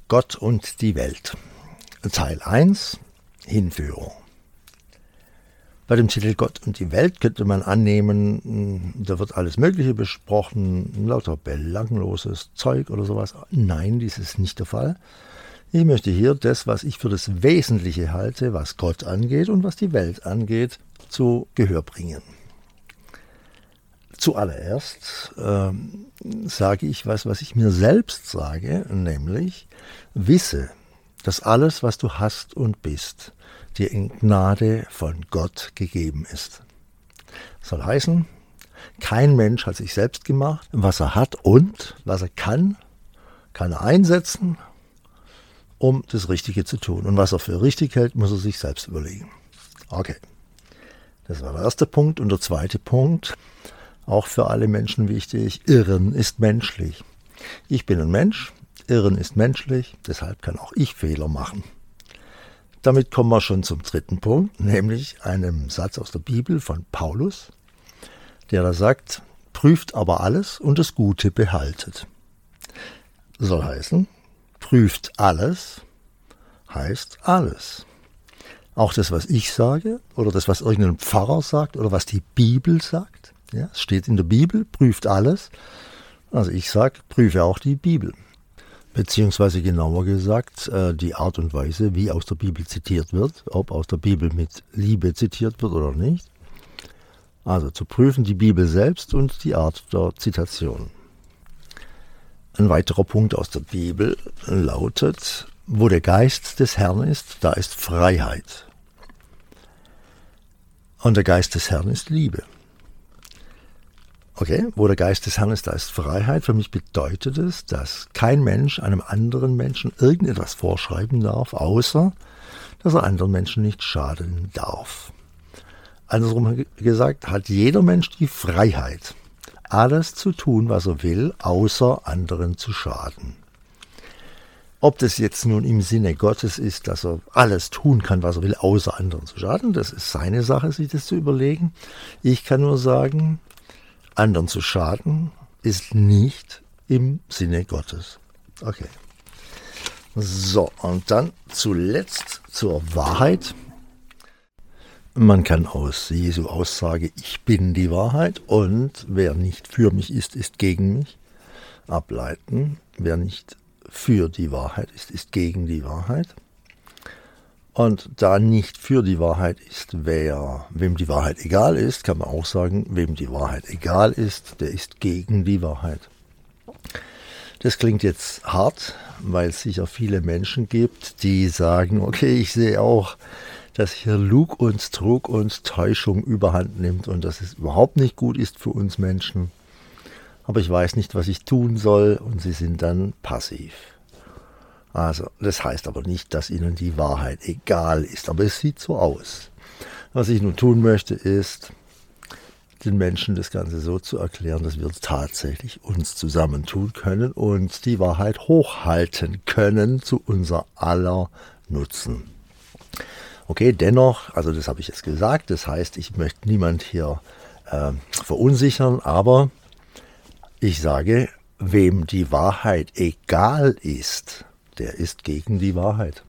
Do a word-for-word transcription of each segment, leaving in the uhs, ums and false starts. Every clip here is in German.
Gott und die Welt. Teil eins, Hinführung. Bei dem Titel Gott und die Welt könnte man annehmen, da wird alles Mögliche besprochen, lauter belangloses Zeug oder sowas. Nein, dies ist nicht der Fall. Ich möchte hier das, was ich für das Wesentliche halte, was Gott angeht und was die Welt angeht, zu Gehör bringen. Zuallererst äh, sage ich was, was ich mir selbst sage, nämlich wisse, dass alles, was du hast und bist, dir in Gnade von Gott gegeben ist. Das soll heißen, kein Mensch hat sich selbst gemacht. Was er hat und was er kann, kann er einsetzen, um das Richtige zu tun. Und was er für richtig hält, muss er sich selbst überlegen. Okay, das war der erste Punkt. Und der zweite Punkt, auch für alle Menschen wichtig, Irren ist menschlich. Ich bin ein Mensch, Irren ist menschlich, deshalb kann auch ich Fehler machen. Damit kommen wir schon zum dritten Punkt, nämlich einem Satz aus der Bibel von Paulus, der da sagt, prüft aber alles und das Gute behaltet. Soll heißen, prüft alles, heißt alles. Auch das, was ich sage oder das, was irgendein Pfarrer sagt oder was die Bibel sagt. Ja, es steht in der Bibel, prüft alles. Also ich sage, prüfe auch die Bibel. Beziehungsweise genauer gesagt, die Art und Weise, wie aus der Bibel zitiert wird, ob aus der Bibel mit Liebe zitiert wird oder nicht. Also zu prüfen die Bibel selbst und die Art der Zitation. Ein weiterer Punkt aus der Bibel lautet, wo der Geist des Herrn ist, da ist Freiheit. Und der Geist des Herrn ist Liebe. Okay, wo der Geist des Herrn ist, da ist Freiheit. Für mich bedeutet es, dass kein Mensch einem anderen Menschen irgendetwas vorschreiben darf, außer dass er anderen Menschen nicht schaden darf. Andersrum gesagt, hat jeder Mensch die Freiheit, alles zu tun, was er will, außer anderen zu schaden. Ob das jetzt nun im Sinne Gottes ist, dass er alles tun kann, was er will, außer anderen zu schaden, das ist seine Sache, sich das zu überlegen. Ich kann nur sagen, anderen zu schaden ist nicht im Sinne Gottes. Okay. So, und dann zuletzt zur Wahrheit. Man kann aus Jesu Aussage, ich bin die Wahrheit und wer nicht für mich ist, ist gegen mich, ableiten. Wer nicht für die Wahrheit ist, ist gegen die Wahrheit. Und da nicht für die Wahrheit ist, wer, wem die Wahrheit egal ist, kann man auch sagen, wem die Wahrheit egal ist, der ist gegen die Wahrheit. Das klingt jetzt hart, weil es sicher viele Menschen gibt, die sagen, okay, ich sehe auch, dass hier Lug und Trug und Täuschung überhand nimmt und dass es überhaupt nicht gut ist für uns Menschen. Aber ich weiß nicht, was ich tun soll und sie sind dann passiv. Also, das heißt aber nicht, dass ihnen die Wahrheit egal ist, aber es sieht so aus. Was ich nun tun möchte, ist, den Menschen das Ganze so zu erklären, dass wir tatsächlich uns zusammentun können und die Wahrheit hochhalten können zu unser aller Nutzen. Okay, dennoch, also das habe ich jetzt gesagt, das heißt, ich möchte niemand hier äh, verunsichern, aber ich sage, wem die Wahrheit egal ist, der ist gegen die Wahrheit.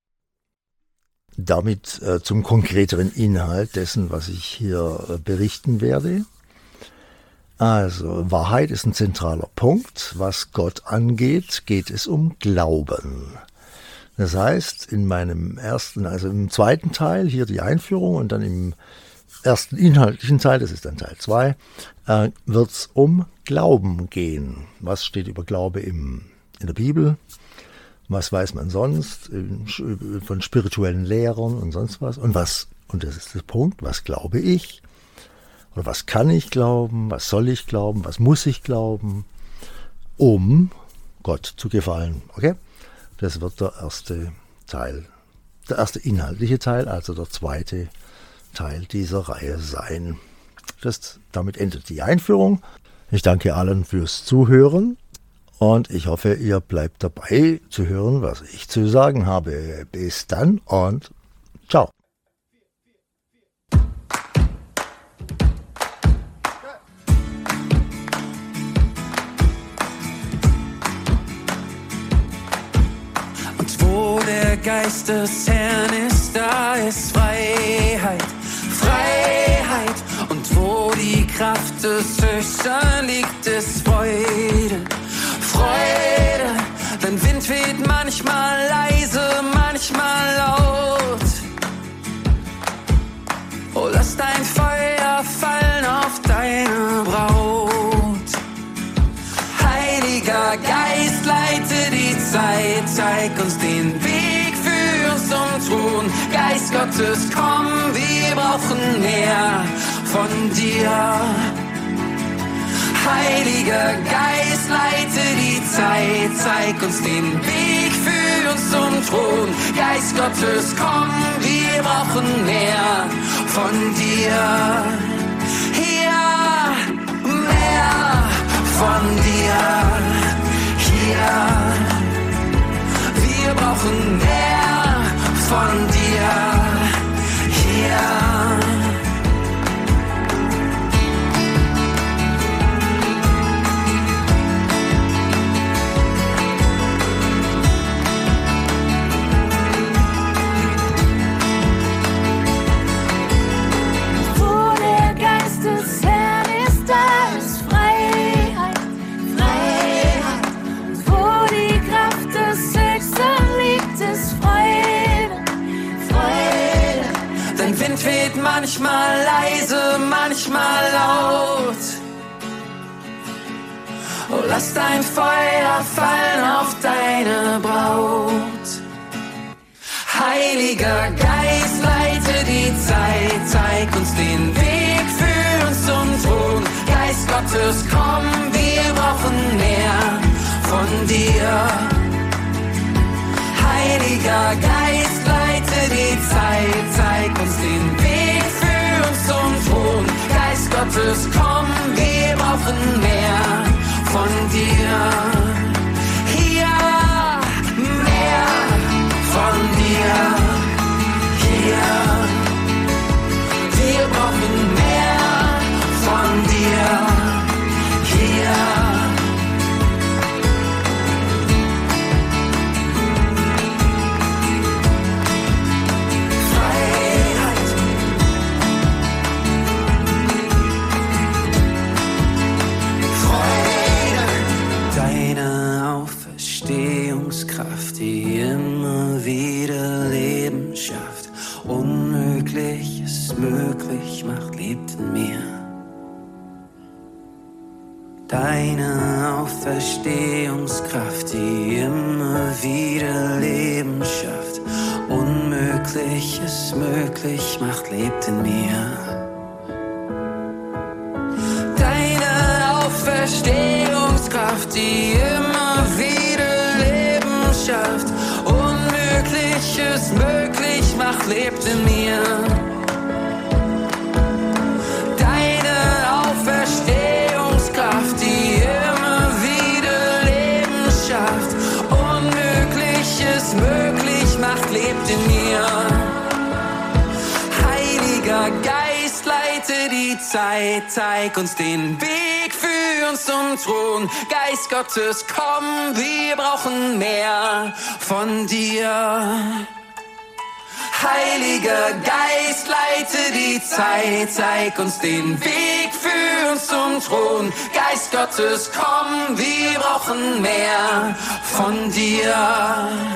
Damit äh, zum konkreteren Inhalt dessen, was ich hier äh, berichten werde. Also, Wahrheit ist ein zentraler Punkt. Was Gott angeht, geht es um Glauben. Das heißt, in meinem ersten, also im zweiten Teil, hier die Einführung und dann im ersten inhaltlichen Teil, das ist dann Teil zwei, äh, wird es um Glauben gehen. Was steht über Glaube im, in der Bibel? Was weiß man sonst von spirituellen Lehrern und sonst was? Und was, und das ist der Punkt, was glaube ich? Oder was kann ich glauben? Was soll ich glauben? Was muss ich glauben? Um Gott zu gefallen. Okay? Das wird der erste Teil, der erste inhaltliche Teil, also der zweite Teil dieser Reihe sein. Das, damit endet die Einführung. Ich danke allen fürs Zuhören. Und ich hoffe, ihr bleibt dabei zu hören, was ich zu sagen habe. Bis dann und ciao. der Geist des Herrn ist, da ist Freiheit, Freiheit. Und wo die Kraft des Höchsten liegt, ist Freude, Freude. Denn Wind weht manchmal leise, manchmal laut. Oh, lass dein Feuer fallen auf deine Braut. Heiliger Geist, leite die Zeit, zeig uns den Weg, führ uns zum Thron. Geist Gottes, komm, wir brauchen mehr von dir. Heiliger Geist, leite die Zeit, zeig uns den Weg, führ uns zum Thron. Geist Gottes, komm, wir brauchen mehr von dir. Hier, mehr von dir. Hier, wir brauchen mehr von dir. Hier. Weht manchmal leise, manchmal laut. Oh, lass dein Feuer fallen auf deine Braut. Heiliger Geist, leite die Zeit, zeig uns den Weg, führ uns zum Thron. Geist Gottes, komm, wir brauchen mehr von dir. Heiliger Geist, leite die Zeit, zeig uns den Weg, führ uns zum Thron. Geist Gottes, komm, wir brauchen mehr von dir. Hier, mehr von dir. Hier, wir brauchen mehr von dir. Hier. Kraft, die immer wieder Leben schafft, Unmögliches möglich macht, lebt in mir. Deine Auferstehungskraft, die immer wieder Leben schafft, Unmögliches möglich macht, lebt in mir. Deine Auferstehungskraft, die immer wieder schafft, Unmögliches möglich macht, lebt in mir. Deine Auferstehungskraft, die immer wieder Leben schafft, Unmögliches möglich macht, lebt in mir. Heiliger Geist, leite die Zeit, zeig uns den Weg, führ uns zum Thron. Geist Gottes, komm, wir brauchen mehr von dir. Heiliger Geist, leite die Zeit, zeig uns den Weg, führ uns zum Thron. Geist Gottes, komm, wir brauchen mehr von dir.